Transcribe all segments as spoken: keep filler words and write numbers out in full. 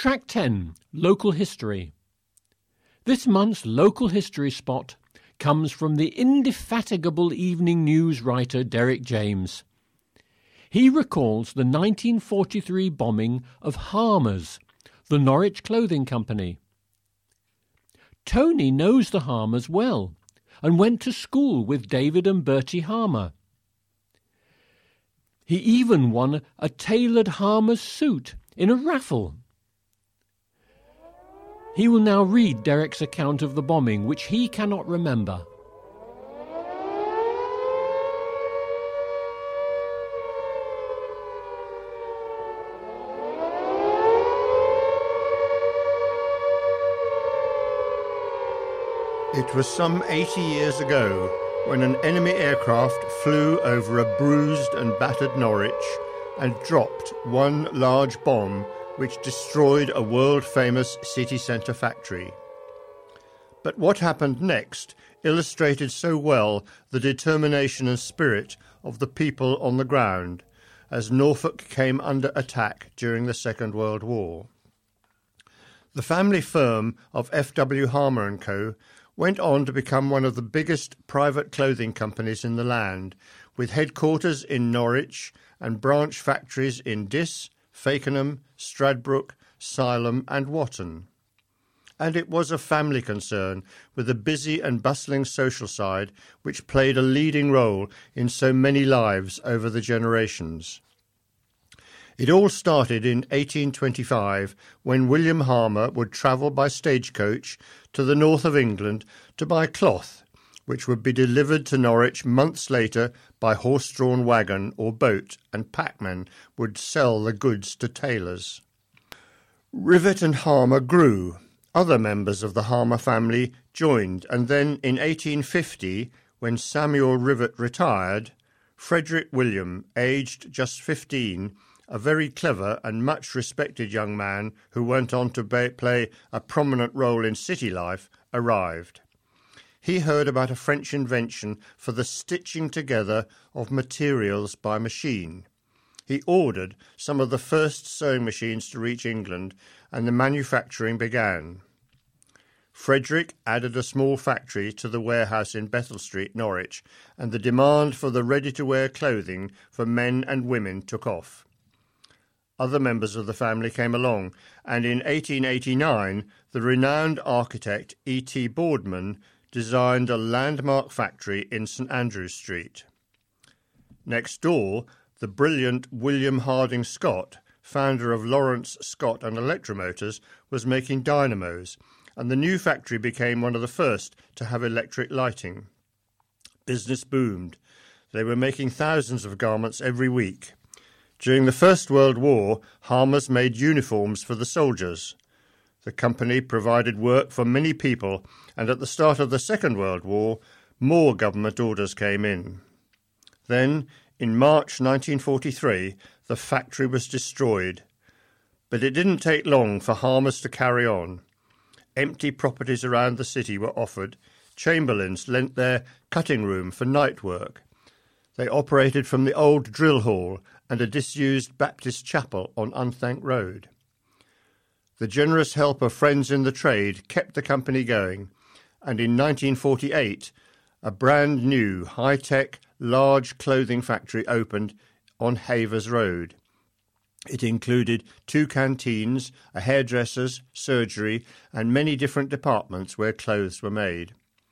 Track ten, Local History. This month's local history spot comes from the indefatigable evening news writer Derek James. He recalls the nineteen forty-three bombing of Harmers, the Norwich Clothing Company. Tony knows the Harmers well and went to school with David and Bertie Harmer. He even won a tailored Harmers suit in a raffle. He will now read Derek's account of the bombing, which he cannot remember. It was some eighty years ago when an enemy aircraft flew over a bruised and battered Norwich and dropped one large bomb which destroyed a world-famous city centre factory. But what happened next illustrated so well the determination and spirit of the people on the ground as Norfolk came under attack during the Second World War. The family firm of F W Harmer and Co went on to become one of the biggest private clothing companies in the land, with headquarters in Norwich and branch factories in Diss, Fakenham, Stradbroke, Sileham and Watton. And it was a family concern with a busy and bustling social side which played a leading role in so many lives over the generations. It all started in eighteen twenty-five when William Harmer would travel by stagecoach to the north of England to buy cloth, which would be delivered to Norwich months later by horse-drawn wagon or boat, and packmen would sell the goods to tailors. Rivet and Harmer grew. Other members of the Harmer family joined, and then in eighteen fifty, when Samuel Rivet retired, Frederick William, aged just fifteen, a very clever and much respected young man who went on to ba- play a prominent role in city life, arrived. He heard about a French invention for the stitching together of materials by machine. He ordered some of the first sewing machines to reach England, and the manufacturing began. Frederick added a small factory to the warehouse in Bethel Street, Norwich, and the demand for the ready-to-wear clothing for men and women took off. Other members of the family came along, and in eighteen eighty-nine the renowned architect E T Boardman designed a landmark factory in St Andrews Street. Next door, the brilliant William Harding Scott, founder of Lawrence Scott and Electromotors, was making dynamos, and the new factory became one of the first to have electric lighting. Business boomed. They were making thousands of garments every week. During the First World War, Harmers made uniforms for the soldiers. The company provided work for many people, and at the start of the Second World War, more government orders came in. Then, in March nineteen forty-three, the factory was destroyed. But it didn't take long for Harmers to carry on. Empty properties around the city were offered. Chamberlains lent their cutting room for night work. They operated from the old drill hall and a disused Baptist chapel on Unthank Road. The generous help of friends in the trade kept the company going, and in nineteen forty-eight, a brand new, high-tech, large clothing factory opened on Havers Road. It included two canteens, a hairdresser's, surgery, and many different departments where clothes were made.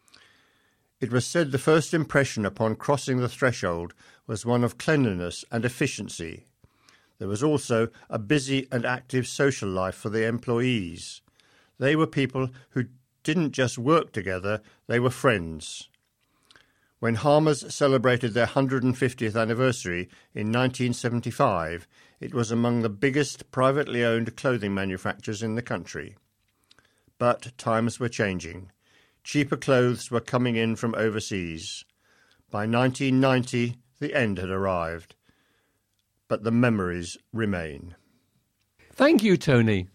It was said the first impression upon crossing the threshold was one of cleanliness and efficiency. There was also a busy and active social life for the employees. They were people who didn't just work together, they were friends. When Harmers celebrated their one hundred fiftieth anniversary in nineteen seventy-five, it was among the biggest privately owned clothing manufacturers in the country. But times were changing. Cheaper clothes were coming in from overseas. By nineteen ninety, the end had arrived. But the memories remain. Thank you, Tony.